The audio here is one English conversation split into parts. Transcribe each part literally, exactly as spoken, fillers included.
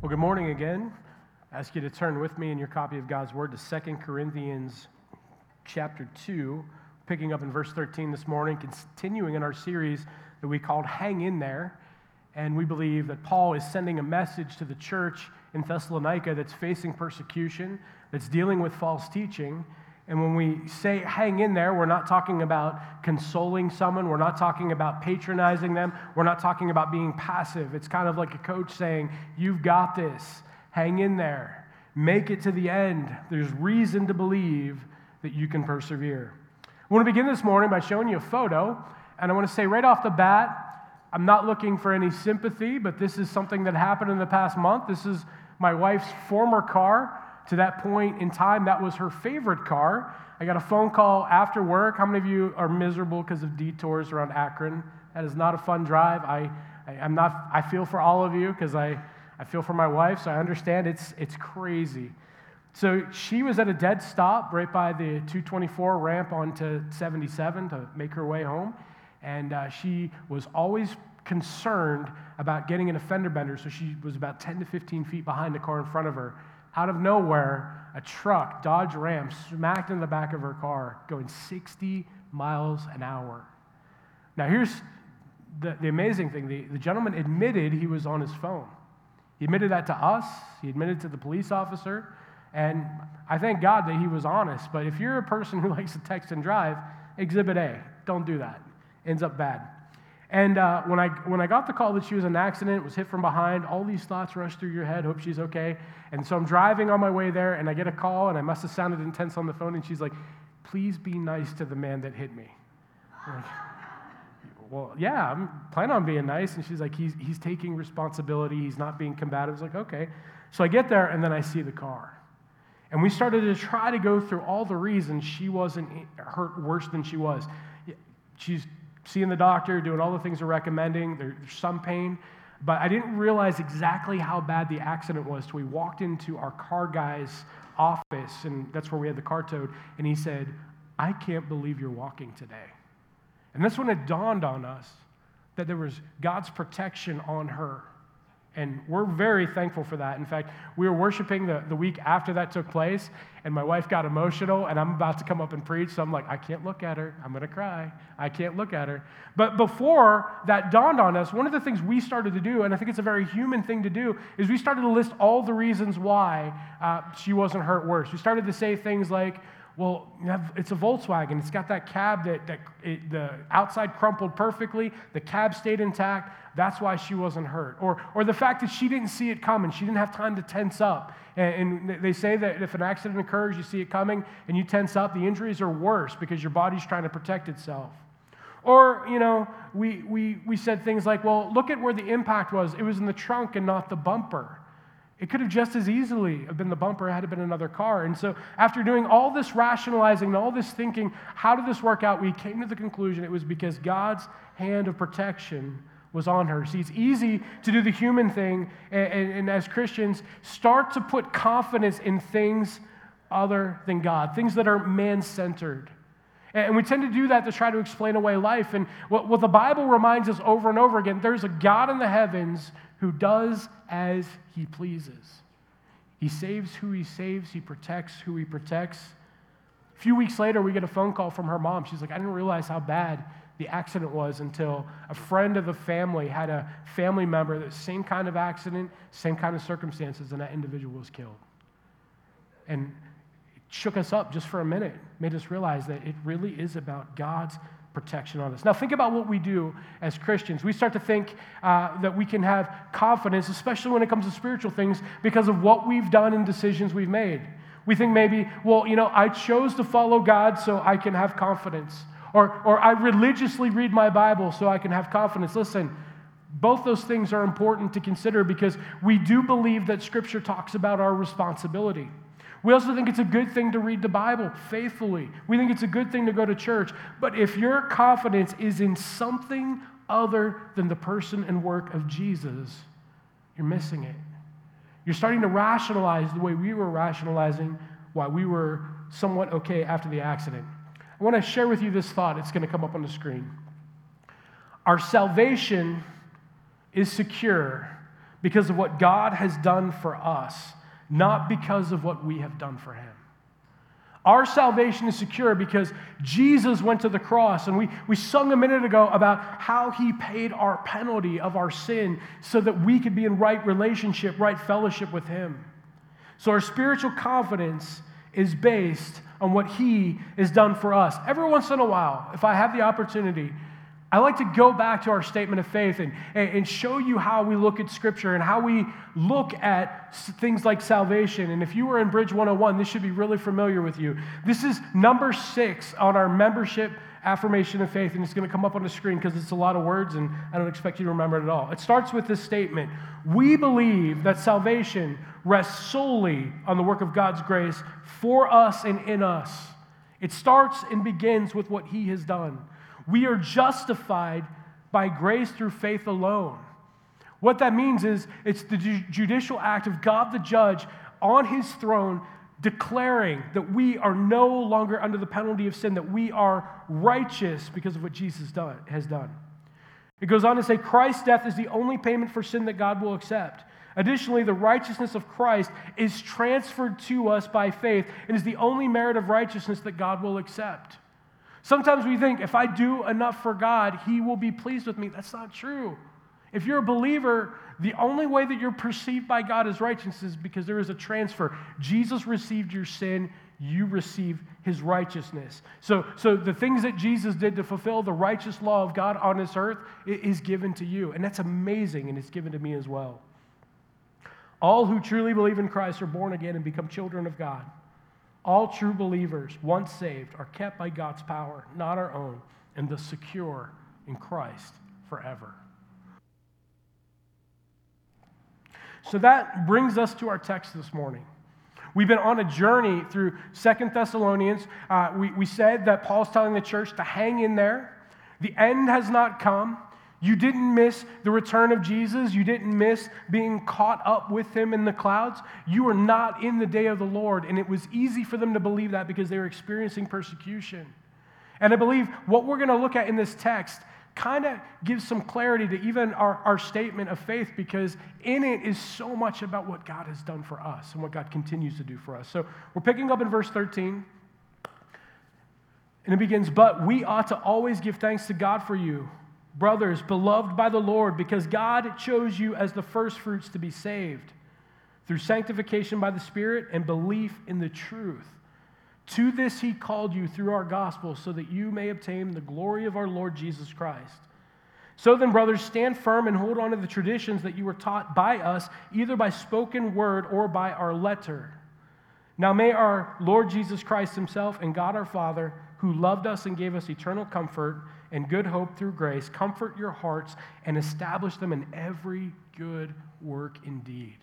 Well, good morning again. I ask you to turn with me in your copy of God's Word to Second Corinthians chapter two, picking up in verse thirteen this morning, continuing in our series that we called Hang In There. And we believe that Paul is sending a message to the church in Thessalonica that's facing persecution, that's dealing with false teaching. And when we say hang in there, we're not talking about consoling someone. We're not talking about patronizing them. We're not talking about being passive. It's kind of like a coach saying, you've got this. Hang in there. Make it to the end. There's reason to believe that you can persevere. I want to begin this morning by showing you a photo. And I want to say right off the bat, I'm not looking for any sympathy, but this is something that happened in the past month. This is my wife's former car. To that point in time, that was her favorite car. I got a phone call after work. How many of you are miserable because of detours around Akron? That is not a fun drive. I, I I'm not. I feel for all of you because I, I feel for my wife, so I understand it's it's crazy. So she was at a dead stop right by the two twenty-four ramp onto seventy-seven to make her way home, and uh, she was always concerned about getting in a fender bender. So she was about ten to fifteen feet behind the car in front of her. Out of nowhere, a truck, Dodge Ram, smacked in the back of her car, going sixty miles an hour. Now, here's the, the amazing thing. The, the gentleman admitted he was on his phone. He admitted that to us. He admitted to the police officer. And I thank God that he was honest. But if you're a person who likes to text and drive, Exhibit A, don't do that. Ends up bad. And uh, when I when I got the call that she was in an accident, was hit from behind, all these thoughts rush through your head, hope she's okay. And so I'm driving on my way there, and I get a call, and I must have sounded intense on the phone, and she's like, please be nice to the man that hit me. I'm like, well, yeah, I'm planning on being nice. And she's like, he's, he's taking responsibility. He's not being combative. I was like, okay. So I get there, and then I see the car. And we started to try to go through all the reasons she wasn't hurt worse than she was. She's seeing the doctor, doing all the things they're recommending. There's some pain. But I didn't realize exactly how bad the accident was till we walked into our car guy's office, and that's where we had the car towed, and he said, I can't believe you're walking today. And that's when it dawned on us that there was God's protection on her. And we're very thankful for that. In fact, we were worshiping the, the week after that took place, and my wife got emotional, and I'm about to come up and preach, so I'm like, I can't look at her. I'm going to cry. I can't look at her. But before that dawned on us, one of the things we started to do, and I think it's a very human thing to do, is we started to list all the reasons why uh, she wasn't hurt worse. We started to say things like, well, you have, it's a Volkswagen. It's got that cab that, that it, the outside crumpled perfectly. The cab stayed intact. That's why she wasn't hurt. Or, or the fact that she didn't see it coming. She didn't have time to tense up. And, and they say that if an accident occurs, you see it coming, and you tense up, the injuries are worse because your body's trying to protect itself. Or, you know, we, we, we said things like, well, look at where the impact was. It was in the trunk and not the bumper. It could have just as easily have been the bumper had it been another car. And so after doing all this rationalizing and all this thinking, how did this work out? We came to the conclusion it was because God's hand of protection was on her. See, it's easy to do the human thing and, and, and as Christians, start to put confidence in things other than God, things that are man-centered. And we tend to do that to try to explain away life. And what, what the Bible reminds us over and over again, there's a God in the heavens who does as he pleases. He saves who he saves. He protects who he protects. A few weeks later, we get a phone call from her mom. She's like, I didn't realize how bad the accident was until a friend of the family had a family member, the same kind of accident, same kind of circumstances, and that individual was killed. And it shook us up just for a minute, made us realize that it really is about God's protection on us. Now, think about what we do as Christians. We start to think uh, that we can have confidence, especially when it comes to spiritual things, because of what we've done and decisions we've made. We think maybe, well, you know, I chose to follow God so I can have confidence. Or, or I religiously read my Bible so I can have confidence. Listen, both those things are important to consider because we do believe that Scripture talks about our responsibility. We also think it's a good thing to read the Bible faithfully. We think it's a good thing to go to church. But if your confidence is in something other than the person and work of Jesus, you're missing it. You're starting to rationalize the way we were rationalizing why we were somewhat okay after the accident. I want to share with you this thought. It's going to come up on the screen. Our salvation is secure because of what God has done for us, not because of what we have done for him. Our salvation is secure because Jesus went to the cross, and we, we sung a minute ago about how he paid our penalty of our sin so that we could be in right relationship, right fellowship with him. So our spiritual confidence is based on what he has done for us. Every once in a while, if I have the opportunity, I like to go back to our statement of faith and, and show you how we look at Scripture and how we look at things like salvation. And if you were in Bridge one oh one, this should be really familiar with you. This is number six on our membership affirmation of faith, and it's going to come up on the screen because it's a lot of words, and I don't expect you to remember it at all. It starts with this statement: we believe that salvation rests solely on the work of God's grace for us and in us. It starts and begins with what he has done. We are justified by grace through faith alone. What that means is it's the ju- judicial act of God the judge on his throne declaring that we are no longer under the penalty of sin, that we are righteous because of what Jesus done, has done. It goes on to say Christ's death is the only payment for sin that God will accept. Additionally, the righteousness of Christ is transferred to us by faith and is the only merit of righteousness that God will accept. Sometimes we think, if I do enough for God, he will be pleased with me. That's not true. If you're a believer, the only way that you're perceived by God as righteous is because there is a transfer. Jesus received your sin, you receive his righteousness. So, so the things that Jesus did to fulfill the righteous law of God on this earth is given to you. And that's amazing, and it's given to me as well. All who truly believe in Christ are born again and become children of God. All true believers, once saved, are kept by God's power, not our own, and thus secure in Christ forever. So that brings us to our text this morning. We've been on a journey through Second Thessalonians. Uh, we, we said that Paul's telling the church to hang in there. The end has not come. You didn't miss the return of Jesus. You didn't miss being caught up with him in the clouds. You are not in the day of the Lord. And it was easy for them to believe that because they were experiencing persecution. And I believe what we're going to look at in this text kind of gives some clarity to even our, our statement of faith, because in it is so much about what God has done for us and what God continues to do for us. So we're picking up in verse thirteen. And it begins, but we ought to always give thanks to God for you, brothers, beloved by the Lord, because God chose you as the firstfruits to be saved through sanctification by the Spirit and belief in the truth. To this he called you through our gospel, so that you may obtain the glory of our Lord Jesus Christ. So then, brothers, stand firm and hold on to the traditions that you were taught by us, either by spoken word or by our letter. Now may our Lord Jesus Christ himself and God our Father, who loved us and gave us eternal comfort and good hope through grace, comfort your hearts and establish them in every good work indeed.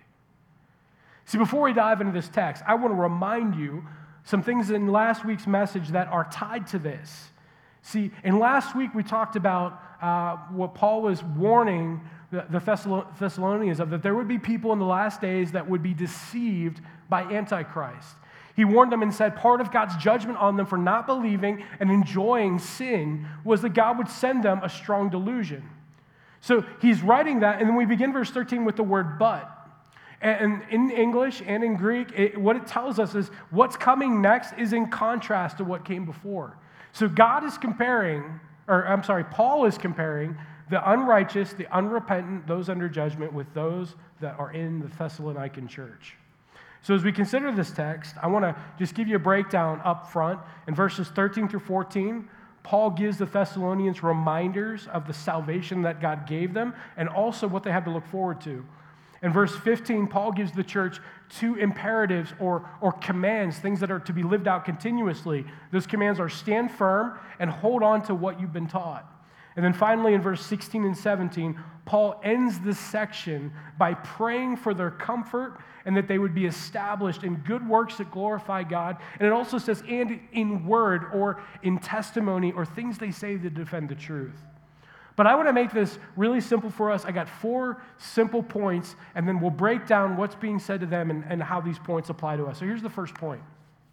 See, before we dive into this text, I want to remind you some things in last week's message that are tied to this. See, in last week we talked about uh, what Paul was warning the, the Thessalonians of, that there would be people in the last days that would be deceived by Antichrist. He warned them and said part of God's judgment on them for not believing and enjoying sin was that God would send them a strong delusion. So he's writing that, and then we begin verse thirteen with the word but. And in English and in Greek, it, what it tells us is what's coming next is in contrast to what came before. So God is comparing, or I'm sorry, Paul is comparing the unrighteous, the unrepentant, those under judgment with those that are in the Thessalonican church. So as we consider this text, I want to just give you a breakdown up front. In verses thirteen through fourteen, Paul gives the Thessalonians reminders of the salvation that God gave them and also what they have to look forward to. In verse fifteen, Paul gives the church two imperatives or, or commands, things that are to be lived out continuously. Those commands are stand firm and hold on to what you've been taught. And then finally, in verse sixteen and seventeen, Paul ends this section by praying for their comfort and that they would be established in good works that glorify God. And it also says, and in word or in testimony or things they say to defend the truth. But I want to make this really simple for us. I got four simple points, and then we'll break down what's being said to them and, and how these points apply to us. So here's the first point.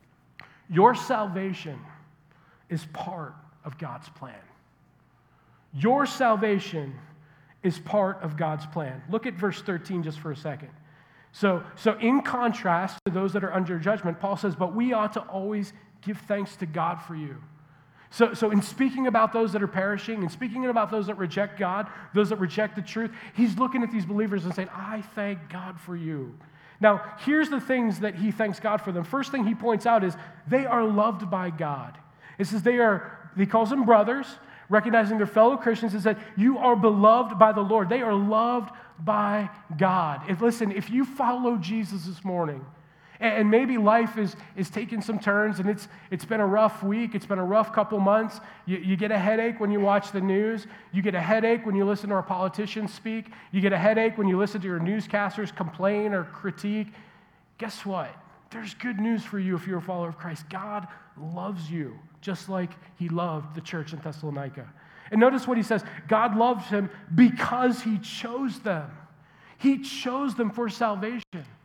Your salvation is part of God's plan. Your salvation is part of God's plan. Look at verse thirteen just for a second. So, so in contrast to those that are under judgment, Paul says, but we ought to always give thanks to God for you. So, so in speaking about those that are perishing and speaking about those that reject God, those that reject the truth, he's looking at these believers and saying, I thank God for you. Now, here's the things that he thanks God for them. First thing he points out is they are loved by God. It says they are, he calls them brothers, recognizing their fellow Christians, and said, you are beloved by the Lord. They are loved by God. If, listen, if you follow Jesus this morning, and maybe life is, is taking some turns, and it's it's been a rough week, it's been a rough couple months. You, you get a headache when you watch the news. You get a headache when you listen to our politicians speak. You get a headache when you listen to your newscasters complain or critique. Guess what? There's good news for you if you're a follower of Christ. God loves you, just like he loved the church in Thessalonica. And notice what he says. God loves him because he chose them. He chose them for salvation.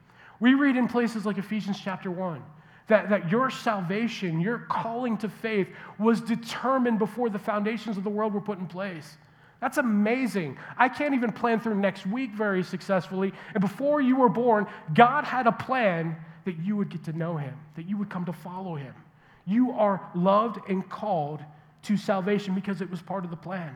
We read in places like Ephesians chapter one that, that your salvation, your calling to faith was determined before the foundations of the world were put in place. That's amazing. I can't even plan through next week very successfully. And before you were born, God had a plan that you would get to know him, that you would come to follow him. You are loved and called to salvation because it was part of the plan.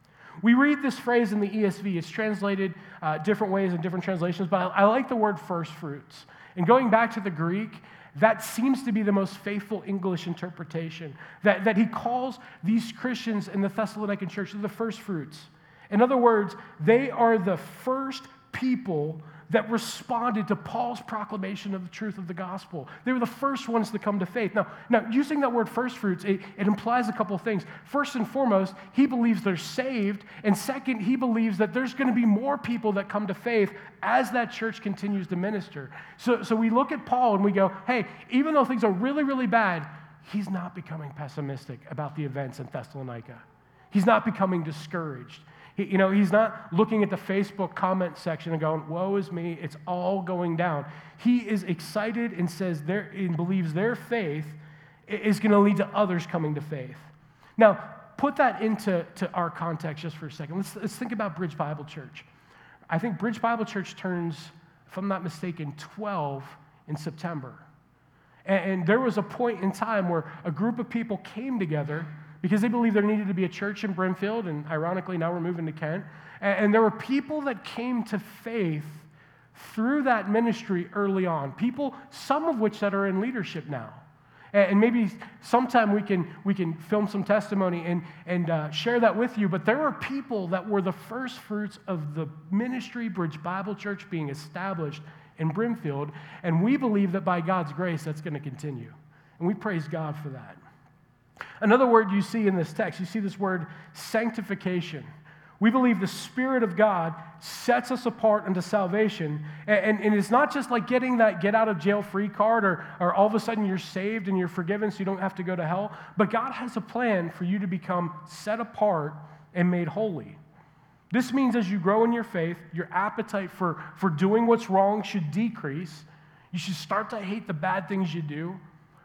We read this phrase in the E S V. It's translated uh, different ways in different translations, but I, I like the word first fruits. And going back to the Greek, that seems to be the most faithful English interpretation, that, that he calls these Christians in the Thessalonican church the first fruits. In other words, they are the first people that responded to Paul's proclamation of the truth of the gospel. They were the first ones to come to faith. Now, now using that word first fruits, it, it implies a couple of things. First and foremost, he believes they're saved. And second, he believes that there's going to be more people that come to faith as that church continues to minister. So, so we look at Paul and we go, hey, even though things are really, really bad, he's not becoming pessimistic about the events in Thessalonica. He's not becoming discouraged. He, you know, he's not looking at the Facebook comment section and going, woe is me, it's all going down. He is excited and says their, and believes their faith is going to lead to others coming to faith. Now, put that into to our context just for a second. Let's, let's think about Bridge Bible Church. I think Bridge Bible Church turns, if I'm not mistaken, twelve in September. And, and there was a point in time where a group of people came together because they believed there needed to be a church in Brimfield, and ironically, now we're moving to Kent. And, and there were people that came to faith through that ministry early on, people, some of which that are in leadership now. And, and maybe sometime we can we can film some testimony and, and uh, share that with you, but there were people that were the first fruits of the ministry, Bridge Bible Church, being established in Brimfield, and we believe that by God's grace, that's going to continue. And we praise God for that. Another word you see in this text, you see this word sanctification. We believe the Spirit of God sets us apart unto salvation. And, and, and it's not just like getting that get out of jail free card or, or all of a sudden you're saved and you're forgiven so you don't have to go to hell. But God has a plan for you to become set apart and made holy. This means as you grow in your faith, your appetite for, for doing what's wrong should decrease. You should start to hate the bad things you do.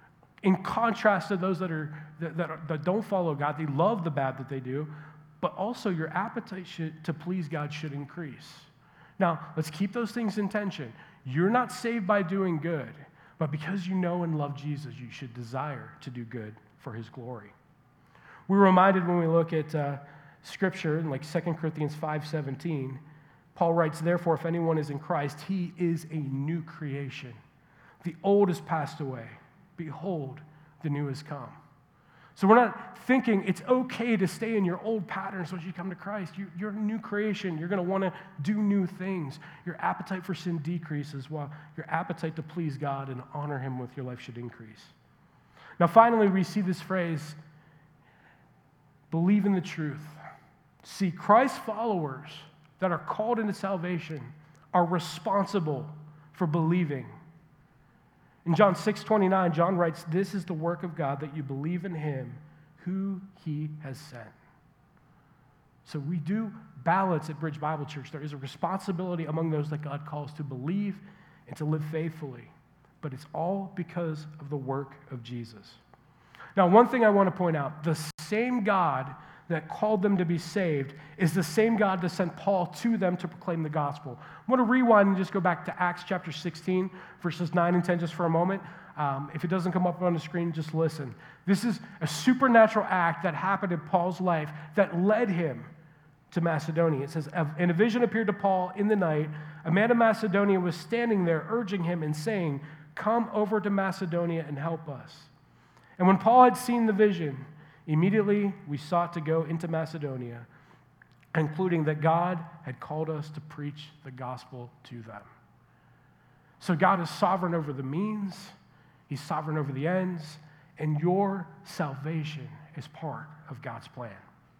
In contrast to those that are that, that, are, that don't follow God, they love the bad that they do, but also your appetite should, to please God should increase. Now, let's keep those things in tension. You're not saved by doing good, but because you know and love Jesus, you should desire to do good for his glory. We're reminded when we look at uh, Scripture, like Second Corinthians five seventeen, Paul writes, therefore, if anyone is in Christ, he is a new creation. The old has passed away. Behold, the new has come. So we're not thinking it's okay to stay in your old patterns once you come to Christ. You, you're a new creation. You're going to want to do new things. Your appetite for sin decreases while your appetite to please God and honor him with your life should increase. Now, finally, we see this phrase, believe in the truth. See, Christ's followers that are called into salvation are responsible for believing. In John six twenty-nine, John writes, this is the work of God, that you believe in him who he has sent. So we do balance at Bridge Bible Church. There is a responsibility among those that God calls to believe and to live faithfully. But it's all because of the work of Jesus. Now, one thing I want to point out, the same God that called them to be saved is the same God that sent Paul to them to proclaim the gospel. I want to rewind and just go back to Acts chapter sixteen, verses nine and ten just for a moment. Um, if it doesn't come up on the screen, just listen. This is a supernatural act that happened in Paul's life that led him to Macedonia. It says, "And a vision appeared to Paul in the night. A man of Macedonia was standing there, urging him and saying, 'Come over to Macedonia and help us.' And when Paul had seen the vision, immediately we sought to go into Macedonia, concluding that God had called us to preach the gospel to them." So God is sovereign over the means, He's sovereign over the ends, and your salvation is part of God's plan.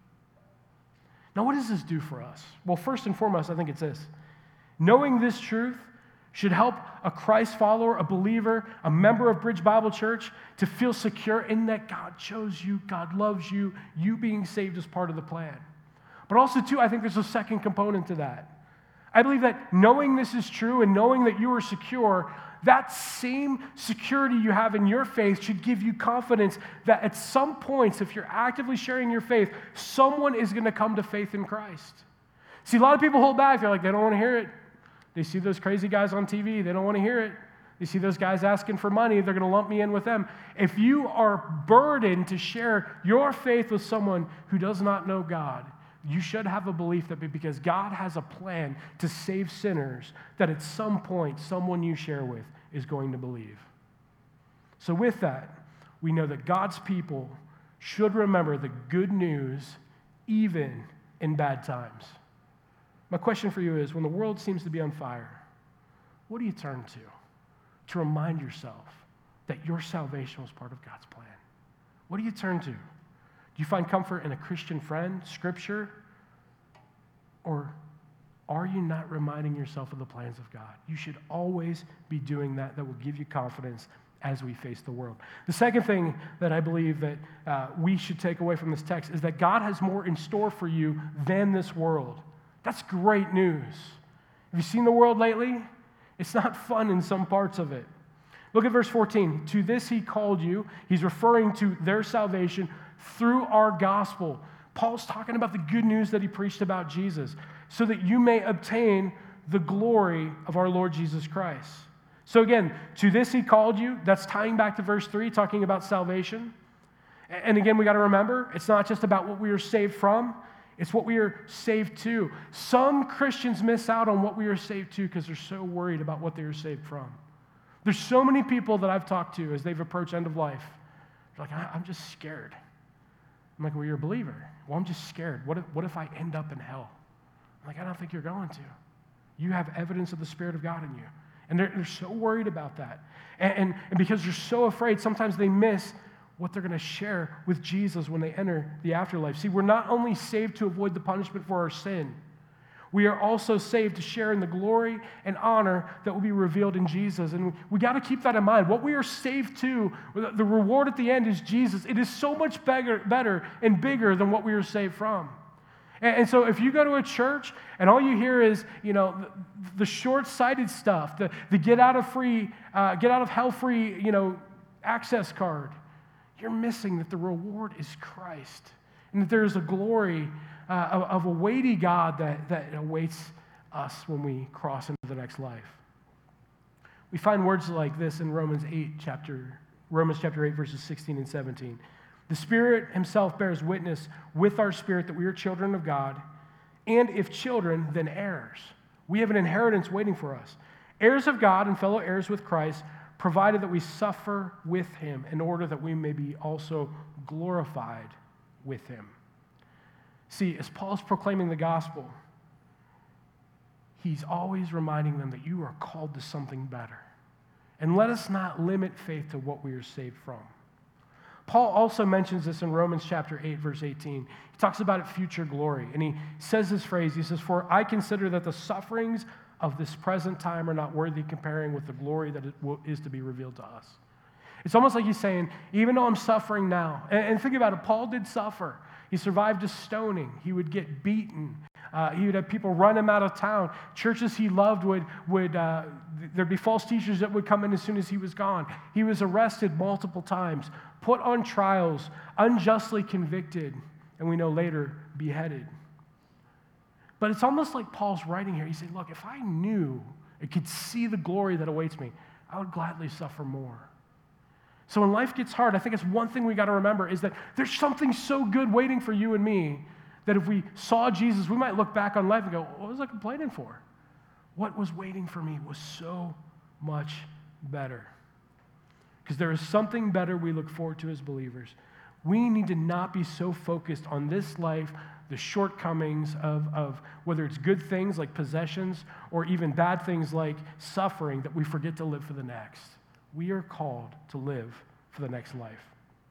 Now, what does this do for us? Well, first and foremost, I think it's this. Knowing this truth should help a Christ follower, a believer, a member of Bridge Bible Church to feel secure in that God chose you, God loves you, you being saved is part of the plan. But also, too, I think there's a second component to that. I believe that knowing this is true and knowing that you are secure, that same security you have in your faith should give you confidence that at some points, if you're actively sharing your faith, someone is going to come to faith in Christ. See, a lot of people hold back. They're like, they don't want to hear it. They see those crazy guys on T V. They don't want to hear it. They see those guys asking for money. They're going to lump me in with them. If you are burdened to share your faith with someone who does not know God, you should have a belief that because God has a plan to save sinners, that at some point, someone you share with is going to believe. So with that, we know that God's people should remember the good news even in bad times. My question for you is, when the world seems to be on fire, what do you turn to to remind yourself that your salvation was part of God's plan? What do you turn to? Do you find comfort in a Christian friend, Scripture? Or are you not reminding yourself of the plans of God? You should always be doing that. That will give you confidence as we face the world. The second thing that I believe that uh, we should take away from this text is that God has more in store for you than this world. That's great news. Have you seen the world lately? It's not fun in some parts of it. Look at verse fourteen. To this he called you. He's referring to their salvation through our gospel. Paul's talking about the good news that he preached about Jesus, so that you may obtain the glory of our Lord Jesus Christ. So again, to this he called you. That's tying back to verse three, talking about salvation. And again, we got to remember, it's not just about what we are saved from, it's what we are saved to. Some Christians miss out on what we are saved to because they're so worried about what they are saved from. There's so many people that I've talked to as they've approached end of life. They're like, I'm just scared. I'm like, well, you're a believer. Well, I'm just scared. What if, what if I end up in hell? I'm like, I don't think you're going to. You have evidence of the Spirit of God in you. And they're, they're so worried about that. And, and, and because they're so afraid, sometimes they miss what they're going to share with Jesus when they enter the afterlife. See, we're not only saved to avoid the punishment for our sin, we are also saved to share in the glory and honor that will be revealed in Jesus. And we got to keep that in mind. What we are saved to, the reward at the end is Jesus. It is so much better, better and bigger than what we are saved from. And, and so if you go to a church and all you hear is, you know, the, the short-sighted stuff, the, the get out of free, uh, get out of hell free, you know, access card, you're missing that the reward is Christ and that there is a glory Uh, of, of a weighty God that, that awaits us when we cross into the next life. We find words like this in Romans eight, chapter Romans chapter eight, verses sixteen and seventeen. The Spirit himself bears witness with our spirit that we are children of God, and if children, then heirs. We have an inheritance waiting for us. Heirs of God and fellow heirs with Christ, provided that we suffer with him in order that we may be also glorified with him. See, as Paul's proclaiming the gospel, he's always reminding them that you are called to something better. And let us not limit faith to what we are saved from. Paul also mentions this in Romans chapter eight, verse eighteen. He talks about future glory. And he says this phrase, he says, "For I consider that the sufferings of this present time are not worthy comparing with the glory that is to be revealed to us." It's almost like he's saying, even though I'm suffering now, and, and think about it, Paul did suffer. He survived a stoning. He would get beaten. Uh, he would have people run him out of town. Churches he loved would, would uh, there'd be false teachers that would come in as soon as he was gone. He was arrested multiple times, put on trials, unjustly convicted. and we know later beheaded. But it's almost like Paul's writing here. He said, look, if I knew I could see the glory that awaits me, I would gladly suffer more. So when life gets hard, I think it's one thing we got to remember is that there's something so good waiting for you and me that if we saw Jesus, we might look back on life and go, what was I complaining for? What was waiting for me was so much better. Because there is something better we look forward to as believers. We need to not be so focused on this life, the shortcomings of, of whether it's good things like possessions or even bad things like suffering, that we forget to live for the next. We are called to live for the next life.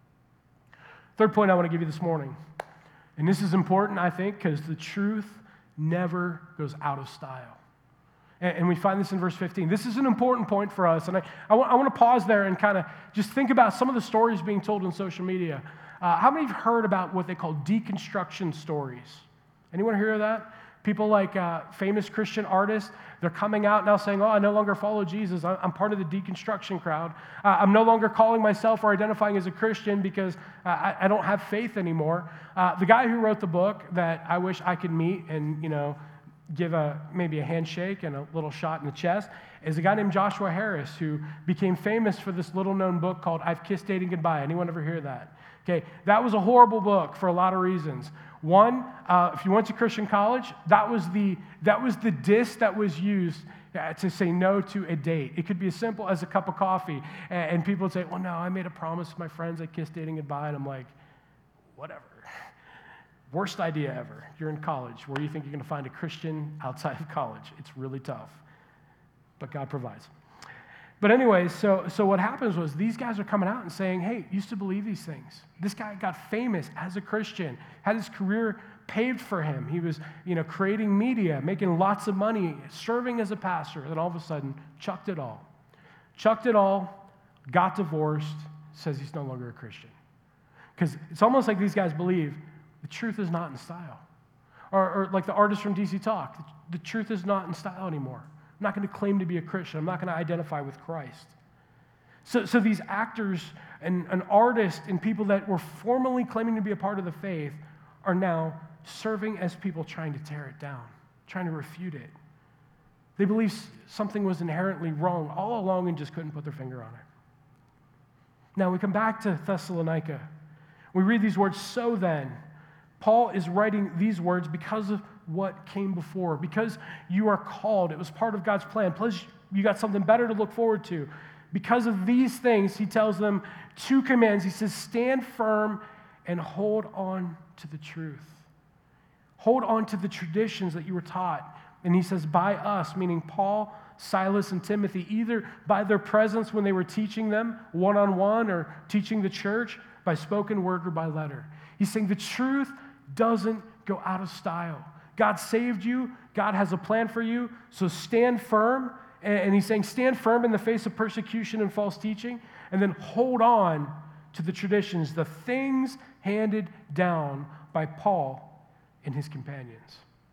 Third point I want to give you this morning, and this is important, I think, because the truth never goes out of style. And, and we find this in verse fifteen. This is an important point for us, and I, I, want, I want to pause there and kind of just think about some of the stories being told on social media. Uh, how many have heard about what they call deconstruction stories? Anyone hear of that? People like uh, famous Christian artists, they're coming out now saying, oh, I no longer follow Jesus. I'm part of the deconstruction crowd. Uh, I'm no longer calling myself or identifying as a Christian because uh, I, I don't have faith anymore. Uh, the guy who wrote the book that I wish I could meet and, you know, give a maybe a handshake and a little shot in the chest is a guy named Joshua Harris, who became famous for this little-known book called I've Kissed Dating Goodbye. Anyone ever hear that? Okay, that was a horrible book for a lot of reasons. One, uh, if you went to Christian college, that was the that was the diss that was used uh, to say no to a date. It could be as simple as a cup of coffee, and, and people would say, well, no, I made a promise to my friends, I kissed dating goodbye, and I'm like, whatever. Worst idea ever. You're in college. Where you think you're going to find a Christian outside of college? It's really tough, but God provides. But anyways, so, so what happens was these guys are coming out and saying, hey, used to believe these things. This guy got famous as a Christian, had his career paved for him. He was, you know, creating media, making lots of money, serving as a pastor. Then all of a sudden, chucked it all. Chucked it all, got divorced, says he's no longer a Christian. Because it's almost like these guys believe the truth is not in style. Or, or like the artist from D C Talk, the, the truth is not in style anymore. I'm not going to claim to be a Christian. I'm not going to identify with Christ. So, so these actors and, and artists and people that were formerly claiming to be a part of the faith are now serving as people trying to tear it down, trying to refute it. They believe something was inherently wrong all along and just couldn't put their finger on it. Now we come back to Thessalonica. We read these words, so then, Paul is writing these words because of what came before, because you are called. It was part of God's plan. Plus, you got something better to look forward to. Because of these things, he tells them two commands. He says, stand firm and hold on to the truth. Hold on to the traditions that you were taught. And he says, by us, meaning Paul, Silas, and Timothy, either by their presence when they were teaching them one-on-one or teaching the church, by spoken word or by letter. He's saying the truth doesn't go out of style. God saved you. God has a plan for you. So stand firm. And he's saying stand firm in the face of persecution and false teaching. And then hold on to the traditions, the things handed down by Paul and his companions.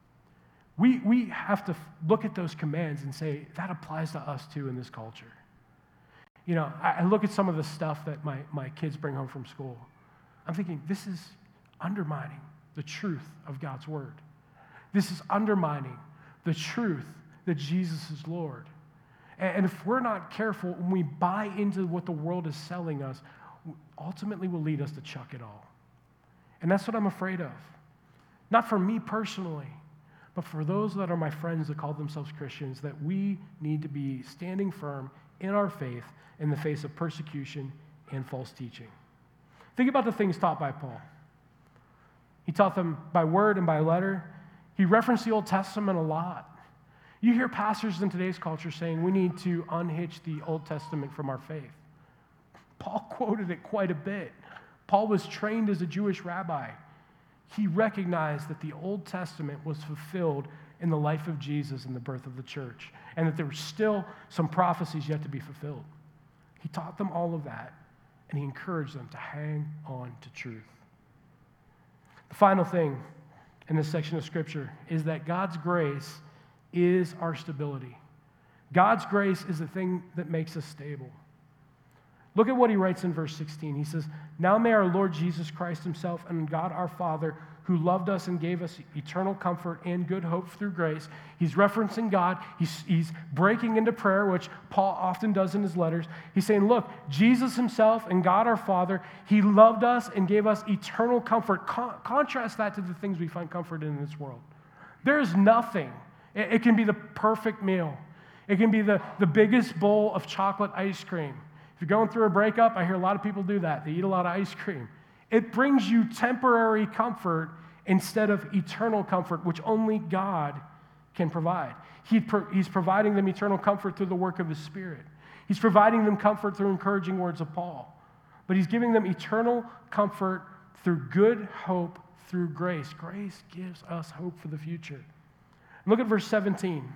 We, we have to look at those commands and say, that applies to us too in this culture. You know, I, I look at some of the stuff that my, my kids bring home from school. I'm thinking, this is undermining the truth of God's word. This is undermining the truth that Jesus is Lord. And, and if we're not careful, when we buy into what the world is selling us, ultimately will lead us to chuck it all. And that's what I'm afraid of. Not for me personally, but for those that are my friends that call themselves Christians, that we need to be standing firm in our faith in the face of persecution and false teaching. Think about the things taught by Paul. He taught them by word and by letter. He referenced the Old Testament a lot. You hear pastors in today's culture saying we need to unhitch the Old Testament from our faith. Paul quoted it quite a bit. Paul was trained as a Jewish rabbi. He recognized that the Old Testament was fulfilled in the life of Jesus and the birth of the church, and that there were still some prophecies yet to be fulfilled. He taught them all of that, and he encouraged them to hang on to truth. The final thing in this section of Scripture is that God's grace is our stability. God's grace is the thing that makes us stable. Look at what he writes in verse sixteen. He says, "Now may our Lord Jesus Christ himself and God our Father, who loved us and gave us eternal comfort and good hope through grace." He's referencing God. He's, he's breaking into prayer, which Paul often does in his letters. He's saying, look, Jesus himself and God our Father, he loved us and gave us eternal comfort. Con- contrast that to the things we find comfort in this world. There is nothing. It, it can be the perfect meal. It can be the, the biggest bowl of chocolate ice cream. If you're going through a breakup, I hear a lot of people do that. They eat a lot of ice cream. It brings you temporary comfort instead of eternal comfort, which only God can provide. He pro- he's providing them eternal comfort through the work of his Spirit. He's providing them comfort through encouraging words of Paul. But he's giving them eternal comfort through good hope through grace. Grace gives us hope for the future. Look at verse seventeen.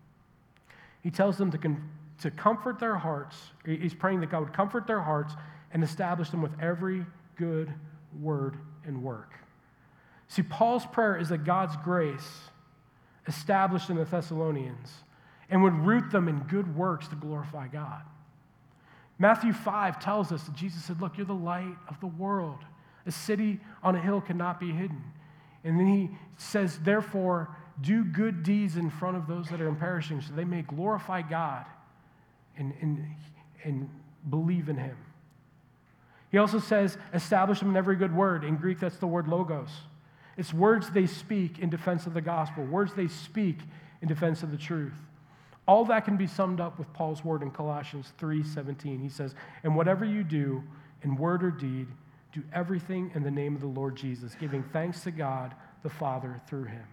He tells them to, con- to comfort their hearts. He's praying that God would comfort their hearts and establish them with every good word and work. See, Paul's prayer is that God's grace established in the Thessalonians and would root them in good works to glorify God. Matthew five tells us that Jesus said, look, you're the light of the world. A city on a hill cannot be hidden. And then he says, therefore, do good deeds in front of those that are perishing so they may glorify God and, and, and believe in him. He also says, establish them in every good word. In Greek, that's the word logos. It's words they speak in defense of the gospel, words they speak in defense of the truth. All that can be summed up with Paul's word in Colossians three seventeen. He says, and whatever you do, in word or deed, do everything in the name of the Lord Jesus, giving thanks to God the Father through him.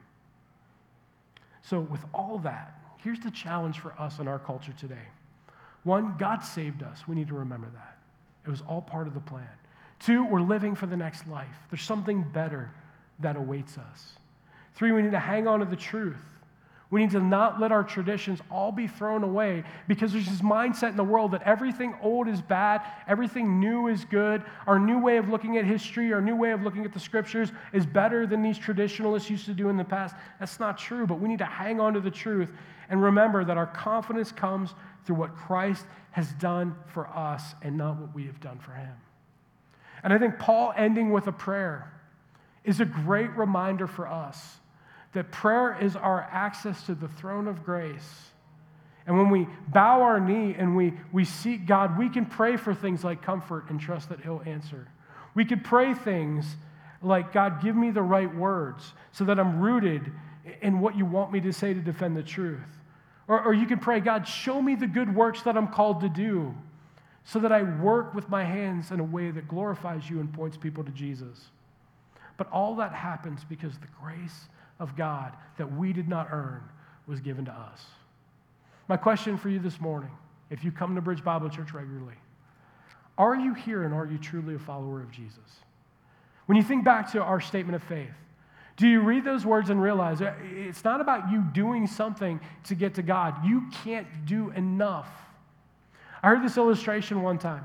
So with all that, here's the challenge for us in our culture today. One, God saved us. We need to remember that. It was all part of the plan. Two, we're living for the next life. There's something better that awaits us. Three, we need to hang on to the truth. We need to not let our traditions all be thrown away because there's this mindset in the world that everything old is bad, everything new is good. Our new way of looking at history, our new way of looking at the scriptures is better than these traditionalists used to do in the past. That's not true, but we need to hang on to the truth and remember that our confidence comes through what Christ has done for us and not what we have done for him. And I think Paul ending with a prayer is a great reminder for us that prayer is our access to the throne of grace. And when we bow our knee and we, we seek God, we can pray for things like comfort and trust that he'll answer. We could pray things like, God, give me the right words so that I'm rooted in what you want me to say to defend the truth. Or, or you can pray, God, show me the good works that I'm called to do so that I work with my hands in a way that glorifies you and points people to Jesus. But all that happens because the grace of God that we did not earn was given to us. My question for you this morning, if you come to Bridge Bible Church regularly, are you here and are you truly a follower of Jesus? When you think back to our statement of faith, do you read those words and realize it's not about you doing something to get to God? You can't do enough. I heard this illustration one time.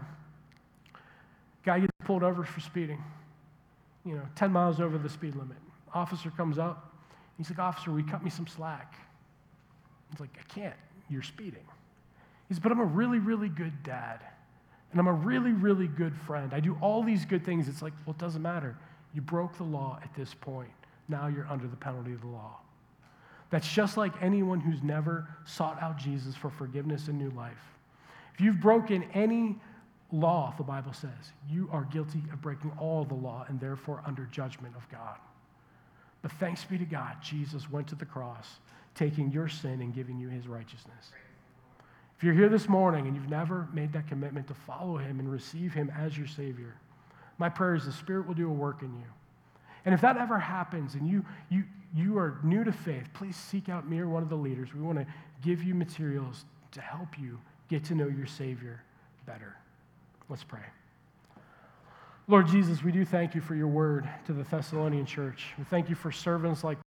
Guy gets pulled over for speeding, you know, ten miles over the speed limit. Officer comes up. He's like, officer, will you cut me some slack? He's like, I can't. You're speeding. He said, but I'm a really, really good dad. And I'm a really, really good friend. I do all these good things. It's like, well, it doesn't matter. You broke the law at this point. Now you're under the penalty of the law. That's just like anyone who's never sought out Jesus for forgiveness and new life. If you've broken any law, the Bible says, you are guilty of breaking all the law and therefore under judgment of God. But thanks be to God, Jesus went to the cross, taking your sin and giving you his righteousness. If you're here this morning and you've never made that commitment to follow him and receive him as your Savior, my prayer is the Spirit will do a work in you. And if that ever happens and you, you, you are new to faith, please seek out me or one of the leaders. We want to give you materials to help you get to know your Savior better. Let's pray. Lord Jesus, we do thank you for your word to the Thessalonian church. We thank you for servants like